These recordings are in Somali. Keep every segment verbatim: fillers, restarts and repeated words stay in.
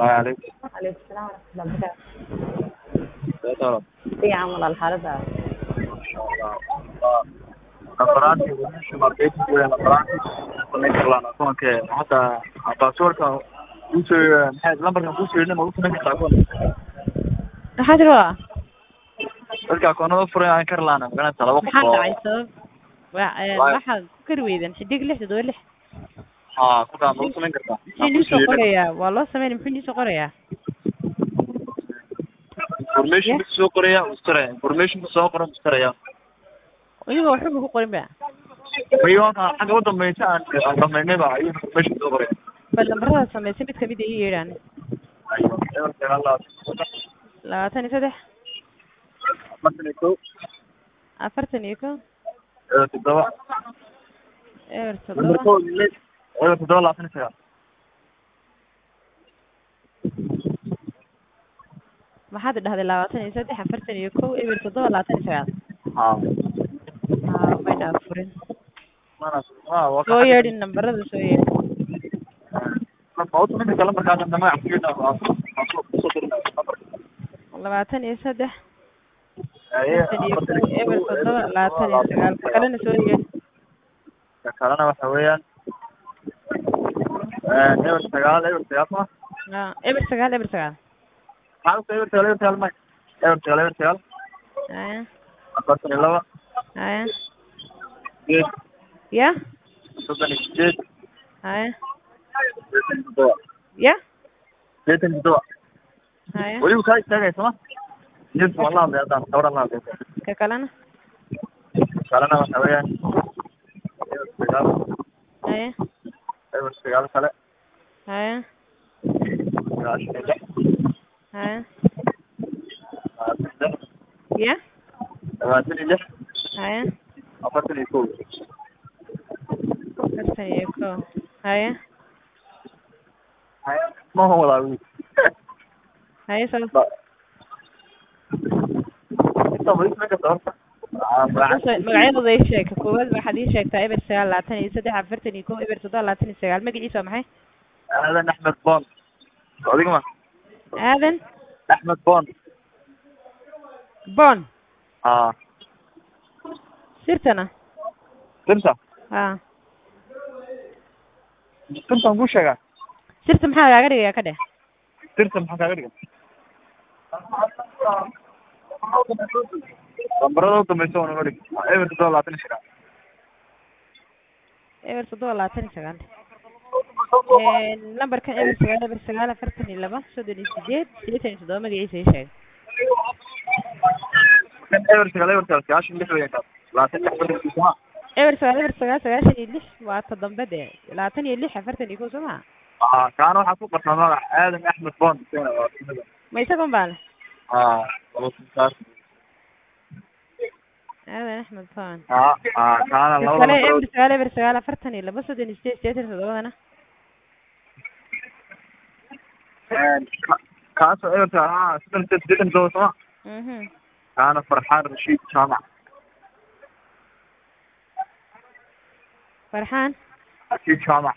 عليكم. عليكم السلام ورحمة الله وبركاته. يا ترى في عمل الحالة ما شاء الله نفرانتي ومش مرتين كده نفرانتي كنا كلنا كنا كده حتى باسورد وش محل لمبر كان وش لنا وش من كلاكون maxaa tiri waa marka koonada furay aan kar laana magana tala waqti maxaa dhacay sabab waa ee Waay. waxaad ku kari weydeen xidig lix toddoba lix ha ku taan loo sameyn kartaa muxuu inii soo qorayaa waa loo sameyn muxuu inii soo qorayaa information Yeah. soo qoraya ustara information soo qoran ustaraya idigoo waxba ku qorin ba wayo ka xagga wada meesha aan aan dhameynay ba ay information soo qoraya bal lambarada sameysay mid kamid ah ii yeedhaan ayo ewer Allah labaatan iyo saddex markii ko afartan iyo kow ee todoba eber number toddoba ko ee todoba laatan iyo sagaal maxaad dhahday labaatan iyo saddex afartan iyo kow eber toddoba labaatan iyo sagaal ha haa mayna furin mana waa waa soo yeedhin nambarada soo yeedhin Auto minta kala markaa dama afkiina waa soo dirnaa labaatan iyo saddex aye afartan iyo kow eber toddoba labaatan iyo sagaal ka kalena soo yeedhin ka kalena waxa weeyaan ee eber sagaal eber sagaal ma haa eber sagaal eber sagaal maxaa eber sagaal eber sagaal ma eber sagaal eber sagaal haya afartan iyo laba haya sideed ya soddon iyo sideed haya sideetan iyo toddoba ya sideetan iyo toddoba haya weliba kaa istaagaysa ma yes wallah hadda hadda sawran la hadda ka kalena kalena waxa weeyaan eber sagaal haya eber sagaal kale haya sagaashan iyo lix haya labaatan iyo lix ya labaatan iyo lix haya afartan iyo kow afartan iyo kow haya ma ho walaawi haya soo inta way isma ka doorta magacyadooda ii sheeg ka koowaad waxaad ii sheegtaa eber sagaal labaatan iyo saddex afartan iyo kow eber toddoba labaatan iyo sagaal magaciisa waa maxay aadan axmed bon adiga ma aadan axmed bon bon haa sirtana sirta haa sirtan ku sheega sirta maxaa kaaga dhigayaa ka dheh sirta maxaa kaaga dhigan lambarada u dambaysa waa naga dhig eber toddoba labaatan iyo sagaal eber toddoba labaatan iyo sagaal lambarkan eber sagaal eber sagaal afartan iyo laba soddon iyo sideed sideetan iyo toddoba magaciisa ii sheeg kan eber sagaal eber sagaal sagaashan lix weeyaan kaas labaatan lix badankiisa ma eber sagaal eber sagaal sagaashan iyo lix waa ta dambe dee labaatan iyo lix afartan iyo kow soo maha haa kaana waxaa ku qartaa magac aadan axmed bon ma isagon baa le haa saas aadan axmed bon haa haa kaana ka labada kale lambarood eber sagaal eber sagaal afartan iyo laba soddon iyo sideed sideetan iyo toddobadana kaasoo eber sagaal haa soddon iyo sideed sideetan iyo toddoba soma mhm kaana farxaan rashiid jaamac farxaan rashiid jaamac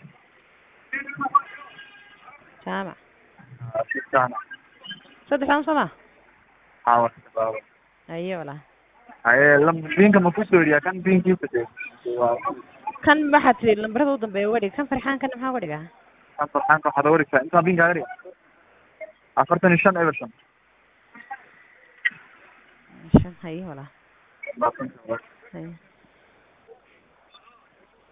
jaamac rashiid jaamac saddexdan soo ma haa waa ayo walaa haye lam binka ma kusoo yidhiyaa kan binkiisa dee kan waxaad tiri lambarada u dambeeya uga dhig kan farxaankana maxaa uga dhigaa kan farxaanka waxaad uga dhigtaa intaa binkaaga dhiga afartan iyo shan eber shan shan hayo walaa labaatan hayo